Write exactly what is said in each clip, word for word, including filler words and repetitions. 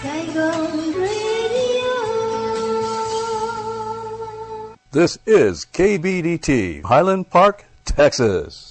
Saigon Radio. This is K B D T, Highland Park, Texas.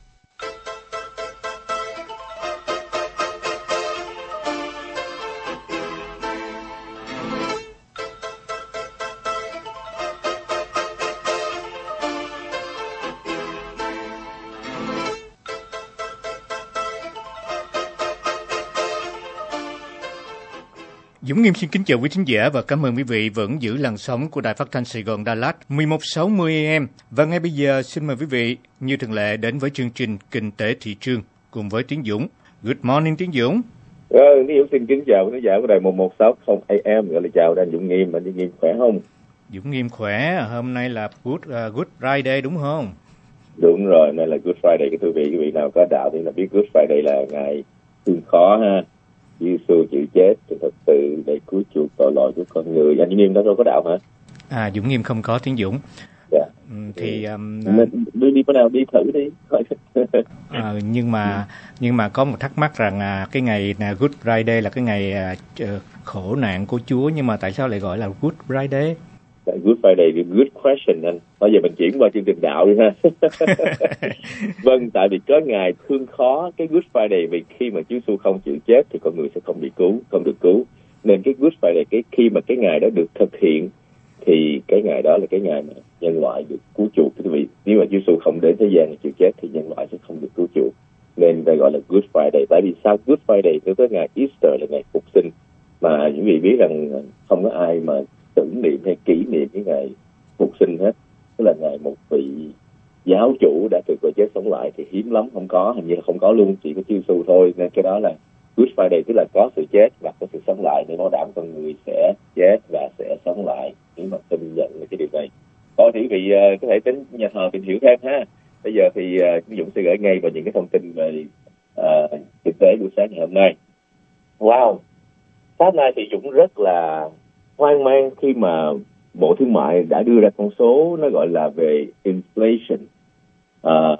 Dũng Nghiêm xin kính chào quý thính giả và cảm ơn quý vị vẫn giữ làn sóng của Đài Phát thanh Sài Gòn Đà Lạt mười một sáu mươi A M. Và ngay bây giờ xin mời quý vị như thường lệ đến với chương trình Kinh tế thị trường cùng với Tiến Dũng. Good morning Tiến Dũng. Ờ, Tiến Dũng xin kính chào quý thính giả của Đài một một sáu không A M, gọi là chào anh Dũng Nghiêm, anh Dũng Nghiêm khỏe không? Dũng Nghiêm khỏe, hôm nay là Good, uh, Good Friday đúng không? Đúng rồi, nay là Good Friday, cái quý vị, quý vị nào có đạo thì là biết Good Friday là ngày thương khó ha. Giê-xu chịu chết thì thật sự để cứu chuộc tội lỗi của con người. Anh Nghiêm đó đâu có đạo hả? À, Dũng Nghiêm không có Tiến Dũng. Dạ. Ừ, thì um, đi đi bữa nào đi thử đi. à, nhưng mà nhưng mà có một thắc mắc rằng à, cái ngày là Good Friday là cái ngày à, khổ nạn của Chúa, nhưng mà tại sao lại gọi là Good Friday? Good Friday thì good question anh. Bây giờ mình chuyển qua chương trình đạo đi ha. Vâng, tại vì có ngày thương khó cái Good Friday, vì khi mà Chúa Giêsu không chịu chết thì con người sẽ không bị cứu, không được cứu. Nên cái Good Friday, cái khi mà cái ngày đó được thực hiện thì cái ngày đó là cái ngày mà nhân loại được cứu chuộc. Quý vị, nếu mà Chúa Giêsu không đến thế gian chịu chết thì nhân loại sẽ không được cứu chuộc. Nên đây gọi là Good Friday. Tại vì sao Good Friday tới tới ngày Easter là ngày phục sinh, mà quý vị biết rằng không có ai mà tưởng niệm hay kỷ niệm cái ngày phục sinh hết. Tức là ngày một vị giáo chủ đã từ cõi chết sống lại thì hiếm lắm, không có, hình như là không có luôn, chỉ có Chúa Giêsu thôi. Nên cái đó là Good Friday, tức là có sự chết và có sự sống lại, để bảo đảm con người sẽ chết và sẽ sống lại nếu mà tin nhận cái điều này. Có thì quý vị uh, có thể đến nhà thờ tìm hiểu thêm ha. Bây giờ thì uh, Dũng sẽ gửi ngay vào những cái thông tin về uh, thực tế buổi sáng ngày hôm nay. Wow, sáng nay thì Dũng rất là hoang mang khi mà Bộ Thương mại đã đưa ra con số nó gọi là về inflation, à,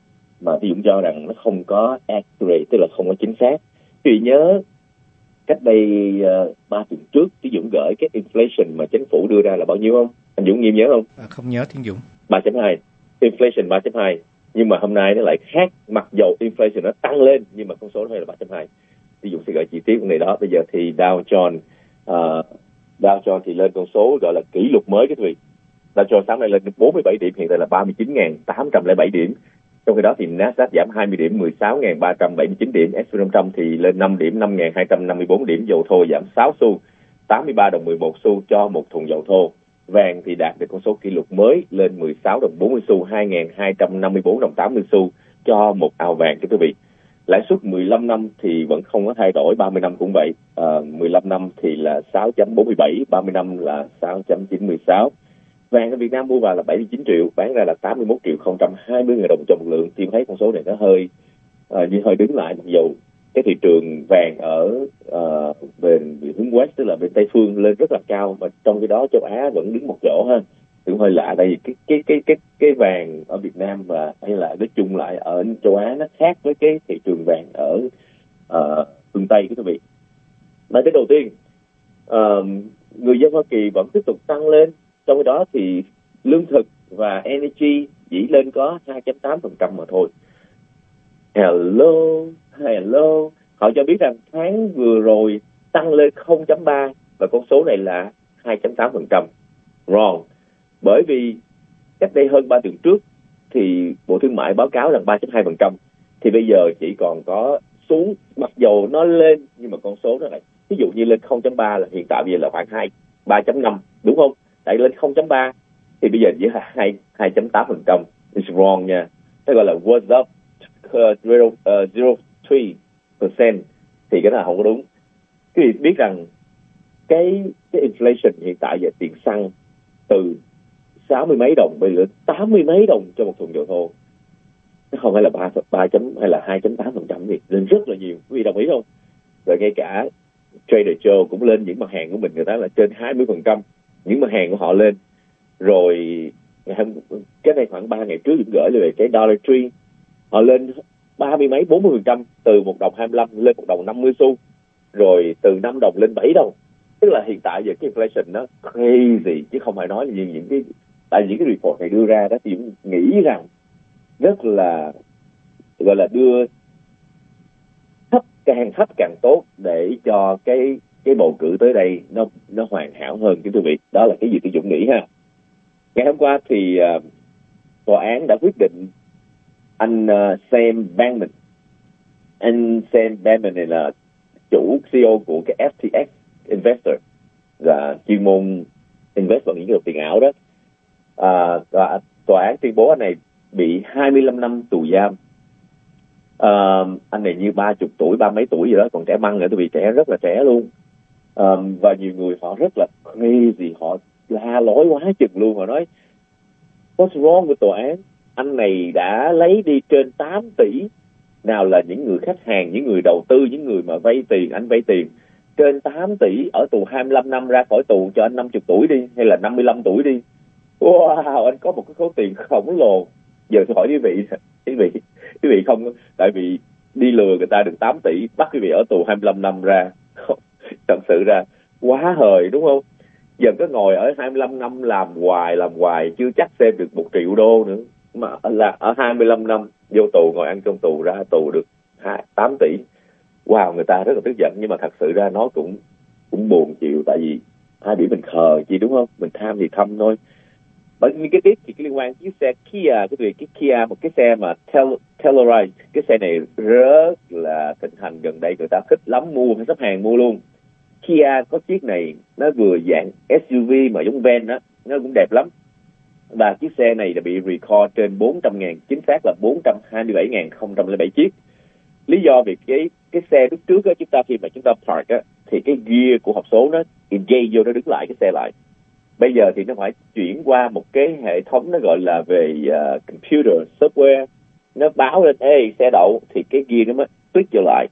mà thì Dũng cho rằng nó không có accurate, tức là không có chính xác. Vì nhớ cách đây uh, ba tuần trước thì Dũng gửi cái inflation mà chính phủ đưa ra là bao nhiêu không? Anh Dũng Nghiêm nhớ không? À, không nhớ Thiên Dũng. ba chấm hai, inflation ba chấm hai. Nhưng mà hôm nay nó lại khác, mặc dầu inflation nó tăng lên nhưng mà con số nó là ba chấm hai. Thì Dũng sẽ gửi chi tiết của này đó. Bây giờ thì Dow Jones uh, Dow Jones thì lên con số gọi là kỷ lục mới cái vị. Dow Jones sáng nay lên bốn mươi bảy điểm, hiện tại là ba mươi chín nghìn tám trăm lẻ bảy điểm. Trong khi đó thì Nasdaq giảm hai mươi điểm, mười sáu nghìn ba trăm bảy mươi chín điểm. ét and pê năm trăm thì lên năm điểm, năm nghìn hai trăm năm mươi bốn điểm. Dầu thô giảm sáu xu, tám mươi ba đồng mười một xu cho một thùng dầu thô. Vàng thì đạt được con số kỷ lục mới, lên mười sáu đồng bốn mươi xu, hai nghìn hai trăm năm mươi bốn đồng tám mươi xu cho một ao vàng cái quý vị. Lãi suất mười lăm năm thì vẫn không có thay đổi, ba mươi năm cũng vậy. À, mười lăm năm thì là sáu chấm bốn mươi bảy, ba mươi năm là sáu chấm chín mươi sáu. Vàng ở Việt Nam mua vào là bảy mươi chín triệu, bán ra là tám mươi mốt triệu không trăm hai mươi nghìn đồng cho một lượng. Thì thấy con số này nó hơi à, như hơi đứng lại, mặc dù cái thị trường vàng ở à, bên hướng West, tức là bên Tây phương lên rất là cao, mà trong khi đó châu Á vẫn đứng một chỗ ha. Cũng hơi lạ, tại vì cái cái cái cái cái vàng ở Việt Nam và hay là nói chung lại ở châu Á nó khác với cái thị trường vàng ở uh, phương Tây quý vị. Nói tới đầu tiên, uh, người dân Hoa Kỳ vẫn tiếp tục tăng lên, trong khi đó thì lương thực và energy chỉ lên có hai chấm tám phần trăm mà thôi. Hello, hello, họ cho biết rằng tháng vừa rồi tăng lên không chấm ba và con số này là hai chấm tám phần trăm. Wrong. Bởi vì cách đây hơn ba tuần trước thì Bộ Thương mại báo cáo rằng ba chấm hai phần trăm, thì bây giờ chỉ còn có xuống, mặc dầu nó lên nhưng mà con số nó lại, ví dụ như lên không chấm ba là hiện tại bây giờ là khoảng hai, ba chấm năm đúng không? Tại lên không chấm ba thì bây giờ chỉ là hai, hai chấm tám phần trăm. It's wrong nha. Nó gọi là was up zero phẩy ba phần trăm thì cái này không có đúng. Quý vị biết rằng cái cái inflation hiện tại về tiền xăng từ sáu mươi mấy đồng bây giờ tám mươi mấy đồng cho một thùng dầu thô, nó không phải là ba ba chấm hay là hai chấm tám phần trăm gì, lên rất là nhiều. Quý vị đồng ý không? Rồi ngay cả Trader Joe cũng lên những mặt hàng của mình, người ta là trên hai mươi phần trăm những mặt hàng của họ lên. Rồi ngày hôm cái này khoảng ba ngày trước cũng gửi về cái Dollar Tree, họ lên ba mươi mấy bốn mươi phần trăm, từ một đồng hai mươi lăm lên một đồng năm mươi xu. rồi từ năm đồng lên bảy đồng. Tức là hiện tại giờ cái inflation nó crazy, chứ không phải nói là những cái, tại những cái report này đưa ra đó thì cũng nghĩ rằng rất là gọi là đưa thấp, càng thấp càng tốt để cho cái cái bầu cử tới đây nó nó hoàn hảo hơn, kính thưa quý vị. Đó là cái gì tôi Dũng nghĩ ha. Ngày hôm qua thì uh, tòa án đã quyết định anh uh, Sam Bankman, anh Sam Bankman này là chủ xê e ô của cái ép tê ích Investor, là chuyên môn invest vào những cái tiền ảo đó. À, tòa, tòa án tuyên bố anh này bị hai mươi lăm năm tù giam. À, anh này như ba chục tuổi, ba mấy tuổi gì đó, còn trẻ măng nữa, tôi bị trẻ rất là trẻ luôn. À, và nhiều người họ rất là crazy, họ la lối quá chừng luôn. Họ nói what's wrong với tòa án, anh này đã lấy đi trên tám tỷ, nào là những người khách hàng, những người đầu tư, những người mà vay tiền, anh vay tiền trên tám tỷ, ở tù hai mươi lăm năm, ra khỏi tù cho anh năm mươi tuổi đi, hay là năm mươi lăm tuổi đi. Wow, anh có một cái số tiền khổng lồ. Giờ tôi hỏi quý vị, quý vị, quý vị không, tại vì đi lừa người ta được tám tỷ, bắt quý vị ở tù hai mươi lăm năm ra, thật sự ra quá hời đúng không? Giờ có ngồi ở hai mươi lăm năm làm hoài, làm hoài, chưa chắc xem được một triệu đô nữa. Mà là ở hai mươi lăm năm vô tù, ngồi ăn trong tù, ra tù được tám tỷ. Wow, người ta rất là tức giận, nhưng mà thật sự ra nó cũng cũng buồn chịu, tại vì ai bị mình khờ chi đúng không? Mình tham thì thâm thôi. Bởi vì cái tiếp thì cái liên quan chiếc xe Kia, cái việc cái Kia, một cái xe mà Tel, Telluride, cái xe này rất là thịnh hành gần đây, người ta thích lắm, mua, phải sắp hàng mua luôn. Kia có chiếc này, nó vừa dạng ét u vê mà giống van đó, nó cũng đẹp lắm. Và chiếc xe này đã bị recall trên bốn trăm ngàn, chính xác là bốn trăm hai mươi bảy nghìn không trăm lẻ bảy chiếc. Lý do vì cái cái xe lúc trước á, chúng ta khi mà chúng ta park á, thì cái gear của hộp số nó dây vô, nó đứng lại cái xe lại. Bây giờ thì nó phải chuyển qua một cái hệ thống nó gọi là về uh, computer software, nó báo lên ê xe đậu thì cái gear nó mới tuyết vô lại,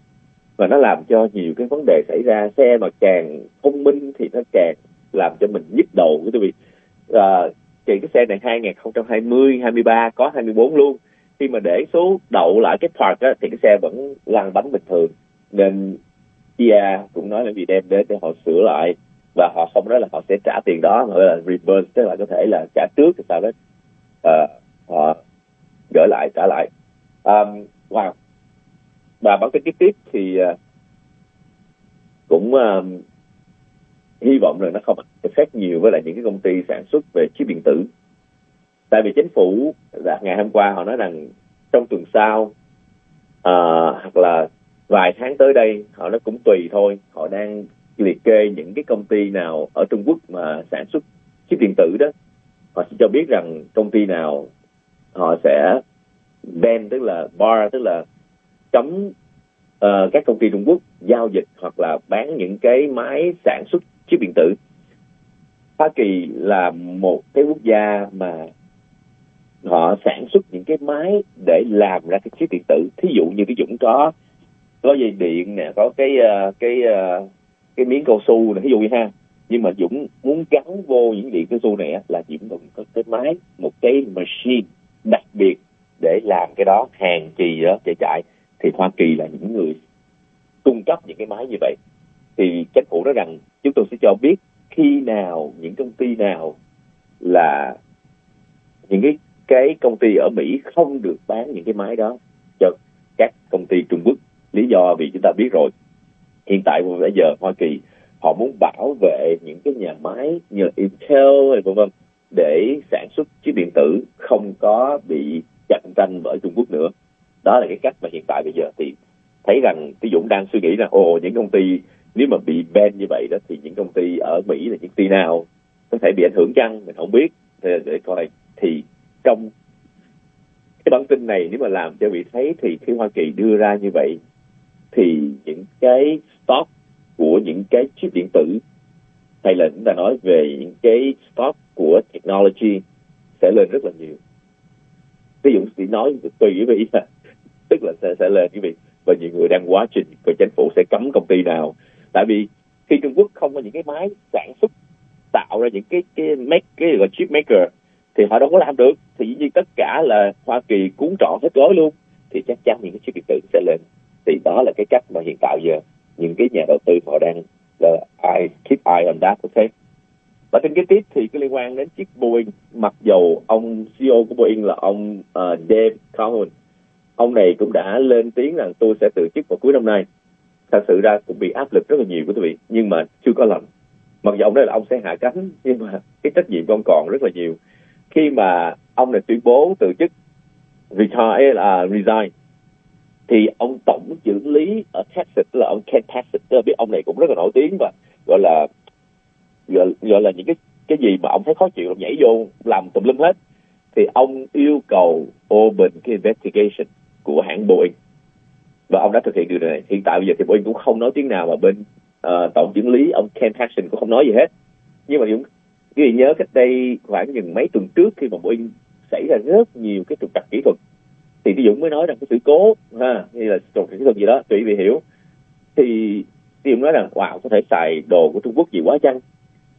và nó làm cho nhiều cái vấn đề xảy ra. Xe mà càng thông minh thì nó càng làm cho mình nhức đầu. Quý vị, uh, thì cái xe này hai không hai không, hai ba, có hai mươi bốn luôn. Khi mà để số đậu lại cái park á, thì cái xe vẫn lăn bánh bình thường. Nên Kia cũng nói là vì đem đến để họ sửa lại, và họ không nói là họ sẽ trả tiền đó, gọi là reverse, tức là có thể là trả trước thì sao đó, uh, họ gửi lại, trả lại. Um, wow. Và bản tin kế tiếp thì uh, cũng uh, hy vọng rằng nó không affect nhiều với lại những cái công ty sản xuất về chip điện tử. Tại vì chính phủ ngày hôm qua họ nói rằng trong tuần sau uh, hoặc là vài tháng tới đây, họ nó cũng tùy thôi, họ đang liệt kê những cái công ty nào ở Trung Quốc mà sản xuất chip điện tử đó, họ sẽ cho biết rằng công ty nào họ sẽ ban, tức là bar, tức là cấm uh, các công ty Trung Quốc giao dịch hoặc là bán những cái máy sản xuất chip điện tử. Hoa Kỳ là một cái quốc gia mà họ sản xuất những cái máy để làm ra cái chip điện tử. Thí dụ như cái Dũng có có dây điện nè, có cái uh, cái uh, cái miếng cao su này, ví dụ như ha, nhưng mà Dũng muốn gắn vô những điện cao su này là Dũng cần có cái máy, một cái machine đặc biệt để làm cái đó, hàng chì đó chạy chạy. Thì Hoa Kỳ là những người cung cấp những cái máy như vậy. Thì chính phủ nói rằng chúng tôi sẽ cho biết khi nào những công ty nào là những cái cái công ty ở Mỹ không được bán những cái máy đó cho các công ty Trung Quốc. Lý do vì chúng ta biết rồi, hiện tại bây giờ Hoa Kỳ họ muốn bảo vệ những cái nhà máy như Intel hay vân vân để sản xuất chip điện tử không có bị cạnh tranh bởi Trung Quốc nữa. Đó là cái cách mà hiện tại bây giờ thì thấy rằng Tí Dũng đang suy nghĩ rằng ồ, những công ty nếu mà bị ban như vậy đó thì những công ty ở Mỹ là những công ty nào có thể bị ảnh hưởng chăng, mình không biết. Để, để coi thì trong cái bản tin này nếu mà làm cho vị thấy thì khi Hoa Kỳ đưa ra như vậy thì những cái stock của những cái chip điện tử, hay là chúng ta nói về những cái stock của technology sẽ lên rất là nhiều. Ví dụ chỉ nói tùy quý vị, tức là sẽ, sẽ lên quý vị, và nhiều người đang quá trình coi chính phủ sẽ cấm công ty nào. Tại vì khi Trung Quốc không có những cái máy sản xuất tạo ra những cái cái make cái gọi chip maker thì họ đâu có làm được, thì dĩ nhiên tất cả là Hoa Kỳ cuốn trọn hết gói luôn, thì chắc chắn những cái chip điện tử sẽ lên. Thì đó là cái cách mà hiện tại giờ những cái nhà đầu tư họ đang uh, I keep eye on that, ok. Và tin kế tiếp thì cái liên quan đến chiếc Boeing, mặc dầu ông xê e ô của Boeing là ông uh, Dave Calhoun, ông này cũng đã lên tiếng rằng tôi sẽ từ chức vào cuối năm nay. Thật sự ra cũng bị áp lực rất là nhiều quý vị, nhưng mà chưa có lần. Mặc dù ông nói là ông sẽ hạ cánh, nhưng mà cái trách nhiệm của ông còn rất là nhiều. Khi mà ông này tuyên bố từ chức, retire là resign, thì ông tổng trưởng lý ở Texas, tức là ông Ken Paxton, tức là biết ông này cũng rất là nổi tiếng và gọi là gọi, gọi là những cái cái gì mà ông thấy khó chịu ông nhảy vô làm tùm lum hết, thì ông yêu cầu open cái investigation của hãng Boeing, và ông đã thực hiện điều này. Hiện tại bây giờ thì Boeing cũng không nói tiếng nào, và bên uh, tổng trưởng lý ông Ken Paxton cũng không nói gì hết. Nhưng mà Dũng quý vị nhớ cách đây khoảng chừng mấy tuần trước, khi mà Boeing xảy ra rất nhiều cái trục trặc kỹ thuật, thì Tí Dũng mới nói rằng cái sự cố ha, hay là trục trặc kỹ thuật gì đó tùy vị hiểu, thì Tí Dũng nói rằng wow, có thể xài đồ của Trung Quốc gì quá chăng.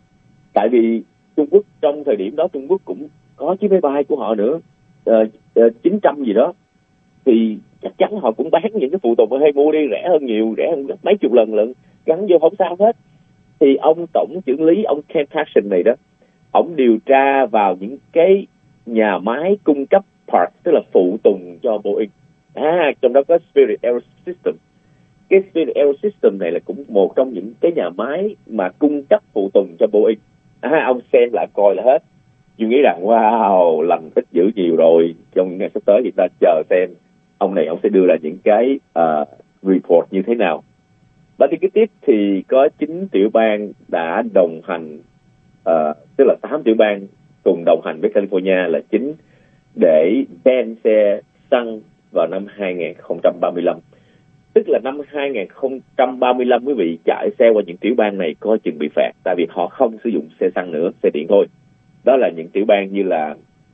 Tại vì Trung Quốc trong thời điểm đó, Trung Quốc cũng có chiếc máy bay của họ nữa, uh, uh, chín trăm gì đó, thì chắc chắn họ cũng bán những cái phụ tùng hay mua đi rẻ hơn nhiều, rẻ hơn mấy chục lần lận, gắn vô không sao hết. Thì ông tổng trưởng lý ông Ken Paxton này đó, ông điều tra vào những cái nhà máy cung cấp parts, tức là phụ tùng cho Boeing. À, trong đó có Spirit AeroSystems. Cái Spirit AeroSystems này là cũng một trong những cái nhà máy mà cung cấp phụ tùng cho Boeing. À, ông xem lại coi là hết. Tôi nghĩ rằng wow, lần ít dữ nhiều rồi. Trong những ngày sắp tới thì ta chờ xem ông này ông sẽ đưa ra những cái uh, report như thế nào. Và thì cái tiếp thì có chín tiểu bang đã đồng hành, uh, tức là tám tiểu bang cùng đồng hành với California là chính để ban xe xăng vào năm hai không ba lăm. Tức là năm hai không ba lăm quý vị chạy xe qua những tiểu bang này coi chừng bị phạt, tại vì họ không sử dụng xe xăng nữa, xe điện thôi. Đó là những tiểu bang như là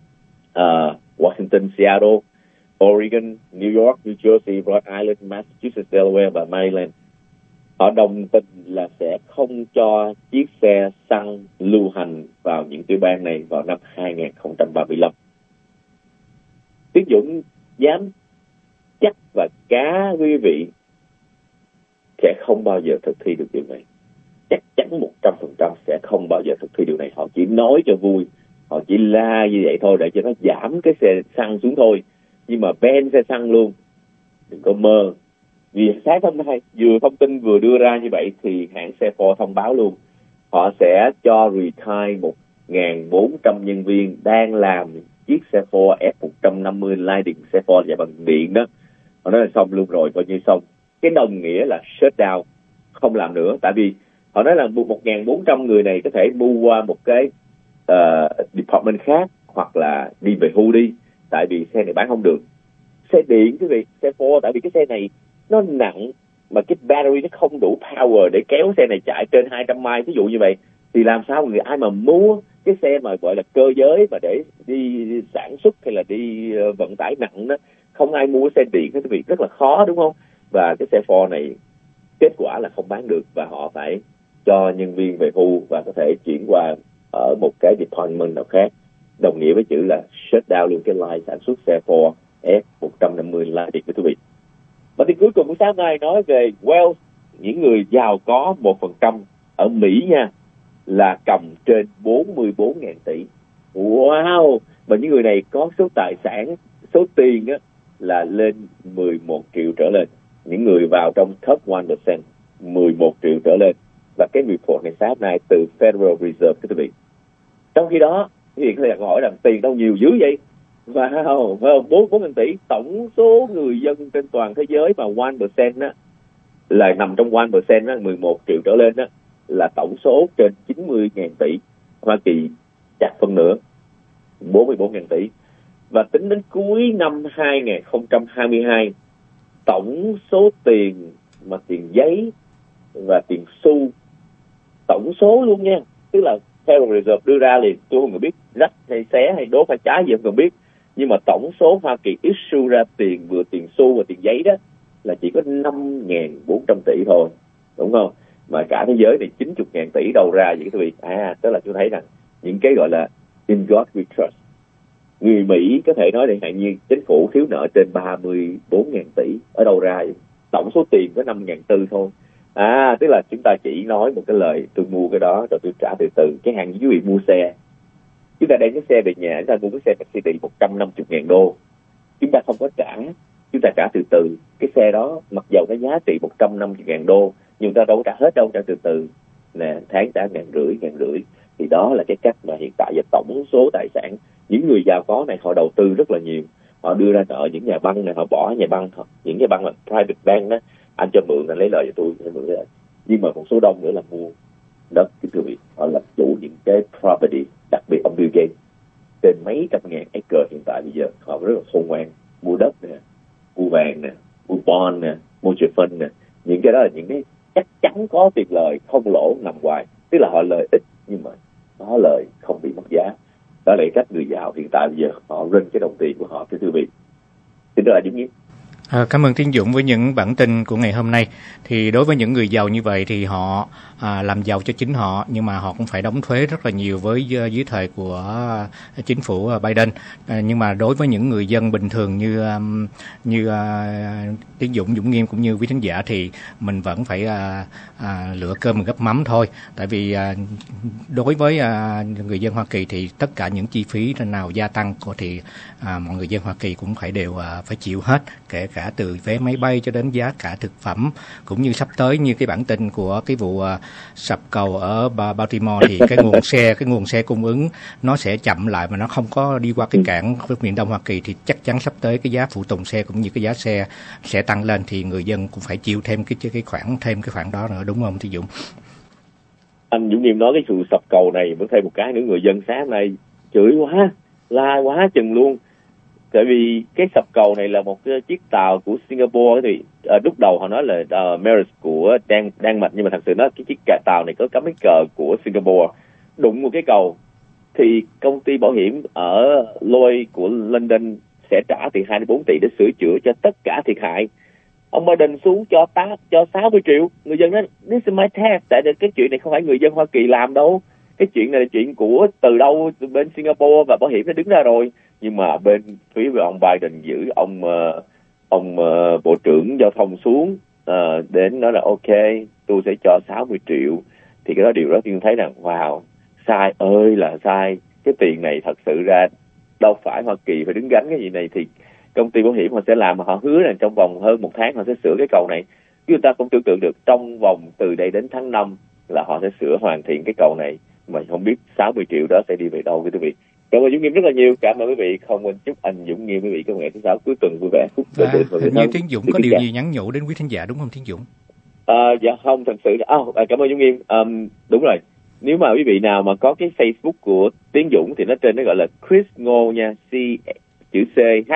uh, Washington, Seattle, Oregon, New York, New Jersey, Rhode Island, Massachusetts, Delaware và Maryland. Họ đồng tình là sẽ không cho chiếc xe xăng lưu hành vào những tiểu bang này vào năm hai không ba lăm. Tiến Dũng dám chắc và cá quý vị sẽ không bao giờ thực thi được điều này. Chắc chắn một trăm phần trăm sẽ không bao giờ thực thi điều này. Họ chỉ nói cho vui, họ chỉ la như vậy thôi để cho nó giảm cái xe xăng xuống thôi. Nhưng mà ban xe xăng luôn, đừng có mơ. Vì sáng hôm nay vừa thông tin vừa đưa ra như vậy thì hãng xe Ford thông báo luôn, họ sẽ cho retire một nghìn bốn trăm nhân viên đang làm chiếc xe Ford F một năm mươi Lightning, xe Ford chạy bằng điện đó. Họ nói là xong luôn rồi, coi như xong. Cái đồng nghĩa là shut down, không làm nữa. Tại vì họ nói là một nghìn bốn trăm người này có thể mua qua một cái uh, department khác, hoặc là đi về hưu đi, tại vì xe này bán không được. Xe điện quý vị, xe Ford, tại vì cái xe này nó nặng, mà cái battery nó không đủ power để kéo xe này chạy trên hai trăm mile, ví dụ như vậy, thì làm sao người ai mà mua cái xe mà gọi là cơ giới mà để đi sản xuất hay là đi vận tải nặng đó, không ai mua xe điện, cái việc rất là khó, đúng không? Và cái xe Ford này kết quả là không bán được, và họ phải cho nhân viên về hưu và có thể chuyển qua ở một cái department nào khác, đồng nghĩa với chữ là shut down luôn cái line sản xuất xe Ford F một năm mươi Lightning của quý vị. Và thì cuối cùng của sáng nay nói về Wells, những người giàu có một phần trăm ở Mỹ nha, là cầm trên bốn mươi bốn nghìn tỷ. Wow! Và những người này có số tài sản, số tiền á, là lên mười một triệu trở lên. Những người vào trong top một phần trăm, mười một triệu trở lên. Và cái report này sáng nay từ Federal Reserve, quý vị. Trong khi đó, quý vị có thể hỏi rằng tiền đâu nhiều dữ vậy? Wow, bốn mươi nghìn tỷ, tổng số người dân trên toàn thế giới mà một phần trăm á, là nằm trong một phần trăm á, mười một triệu trở lên á, là tổng số trên chín mươi nghìn tỷ. Hoa Kỳ chặt phân nửa, bốn mươi bốn nghìn tỷ. Và tính đến cuối năm hai không hai hai, tổng số tiền mà tiền giấy và tiền xu, tổng số luôn nha, tức là Federal Reserve đưa ra liền, tôi không biết rách hay xé hay đốt hay trái gì không cần biết, nhưng mà tổng số Hoa Kỳ issue ra tiền, vừa tiền xu và tiền giấy đó, là chỉ có năm nghìn bốn trăm tỷ thôi, đúng không? Mà cả thế giới thì chín mươi nghìn tỷ đầu ra vậy quý vị. À, tức là tôi thấy rằng những cái gọi là in God we trust. Người Mỹ có thể nói chẳng hạn như chính phủ thiếu nợ trên ba mươi bốn nghìn tỷ, ở đâu ra vậy? Tổng số tiền có năm nghìn tư thôi. À, tức là chúng ta chỉ nói một cái lời tôi mua cái đó rồi tôi trả từ từ. Cái hàng quý vị mua xe, chúng ta đem cái xe về nhà, chúng ta mua cái xe Mercedes một trăm năm mươi ngàn đô, chúng ta không có trả, chúng ta trả từ từ. Cái xe đó mặc dầu nó giá trị một trăm năm mươi ngàn đô nhưng ta đâu có trả hết đâu, trả từ từ nè, tháng trả ngàn rưỡi ngàn rưỡi. Thì đó là cái cách mà hiện tại giờ tổng số tài sản những người giàu có này họ đầu tư rất là nhiều. Họ đưa ra nợ những nhà băng này, họ bỏ nhà băng, những nhà băng là private bank đó, anh cho mượn, anh lấy lời cho tôi, anh mượn lời. Nhưng mà một số đông nữa là mua đất, cái thưa vị, họ làm chủ những cái property, đặc biệt ông Bill Gates trên mấy trăm ngàn acre hiện tại bây giờ, họ rất là khôn ngoan, mua đất nè, mua vàng nè, mua bond nè, mua trade fund nè, những cái đó là những cái chắc chắn có tiền lời, không lỗ nằm hoài, tức là họ lời ít nhưng mà có lời không bị mất giá. Đó là cách người giàu hiện tại bây giờ họ rinh cái đồng tiền của họ, thưa quý vị. Xin chào Dũng Nghĩa. À, cảm ơn Tiến Dũng với những bản tin của ngày hôm nay. Thì đối với những người giàu như vậy thì họ à, làm giàu cho chính họ, nhưng mà họ cũng phải đóng thuế rất là nhiều với dưới thời của chính phủ Biden. À, nhưng mà đối với những người dân bình thường như như à, Tiến Dũng, Dũng Nghiêm cũng như quý thính giả thì mình vẫn phải à, à, lựa cơm mình gắp mắm thôi. Tại vì à, đối với à, người dân Hoa Kỳ thì tất cả những chi phí nào gia tăng thì à, mọi người dân Hoa Kỳ cũng phải đều à, phải chịu hết, kể cả từ vé máy bay cho đến giá cả thực phẩm, cũng như sắp tới như cái bản tin của cái vụ uh, sập cầu ở Baltimore thì cái nguồn xe cái nguồn xe cung ứng nó sẽ chậm lại mà nó không có đi qua cái cảng miền Đông Hoa Kỳ thì chắc chắn sắp tới cái giá phụ tùng xe cũng như cái giá xe sẽ tăng lên, thì người dân cũng phải chịu thêm cái cái khoản thêm cái khoản đó nữa, đúng không Thí Dũng? Anh Dũng Nghiêm nói cái sự sập cầu này mới thêm một cái nữa, người dân sáng nay chửi quá, la quá chừng luôn. Tại vì cái sập cầu này là một cái chiếc tàu của Singapore, thì uh, lúc đầu họ nói là uh, Maersk của Đan Đan Mạch, nhưng mà thật sự nó cái chiếc tàu này có cắm cái cờ của Singapore, đụng một cái cầu thì công ty bảo hiểm ở Lloyd của London sẽ trả tiền hai mươi bốn tỷ để sửa chữa cho tất cả thiệt hại. Ông Biden xuống cho tá, cho sáu mươi triệu, người dân nói this is my tax, tại cái chuyện này không phải người dân Hoa Kỳ làm đâu, cái chuyện này là chuyện của từ đâu bên Singapore và bảo hiểm nó đứng ra rồi. Nhưng mà bên phía về ông Biden giữ ông uh, ông uh, bộ trưởng giao thông xuống uh, đến nói là ok, tôi sẽ cho sáu mươi triệu. Thì cái đó điều đó tôi thấy rằng wow, sai ơi là sai. Cái tiền này thật sự ra đâu phải Hoa Kỳ phải đứng gánh cái gì này, thì công ty bảo hiểm họ sẽ làm, mà họ hứa là trong vòng hơn một tháng họ sẽ sửa cái cầu này. Chúng ta không tưởng tượng được trong vòng từ đây đến tháng năm là họ sẽ sửa hoàn thiện cái cầu này, mà không biết sáu mươi triệu đó sẽ đi về đâu, quý vị. Cảm ơn Dũng Nghiêm rất là nhiều. Cảm ơn quý vị. Không quên chúc anh Dũng Nghiêm quý vị có ngày thứ sáu cuối tuần vui vẻ. Phúc à, hình như Tiến Dũng có điều gì nhắn nhủ đến quý thính giả đúng không Tiến Dũng? À, dạ không, thật sự oh, à, cảm ơn Dũng Nghiêm. Um, đúng rồi. Nếu mà quý vị nào mà có cái Facebook của Tiến Dũng thì nó trên nó gọi là Chris Ngô nha, C chữ C H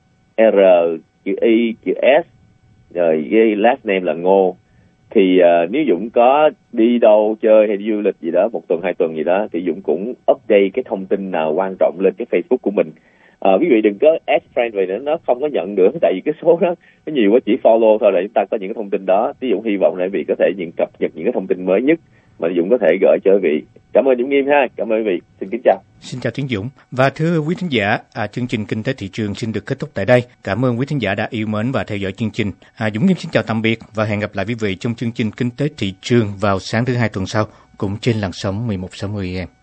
R chữ I chữ S rồi cái last name là Ngô. Thì uh, nếu Dũng có đi đâu chơi hay đi du lịch gì đó một tuần hai tuần gì đó thì Dũng cũng update cái thông tin nào quan trọng lên cái Facebook của mình. Uh, quý vị đừng có add friend về nữa, nó không có nhận được, tại vì cái số đó nó nhiều quá, chỉ follow thôi là chúng ta có những cái thông tin đó. Thì Dũng hy vọng là quý vị có thể những cập nhật những cái thông tin mới nhất mà Dũng có thể gửi cho quý vị. Cảm ơn Dũng Nghiêm ha. Cảm ơn quý vị. Xin kính chào. Xin chào Tiến Dũng. Và thưa quý thính giả, à, chương trình Kinh tế thị trường xin được kết thúc tại đây. Cảm ơn quý thính giả đã yêu mến và theo dõi chương trình. À, Dũng Nghiêm xin chào tạm biệt và hẹn gặp lại quý vị trong chương trình Kinh tế thị trường vào sáng thứ hai tuần sau cũng trên làn sóng mười một sáu mươi A M.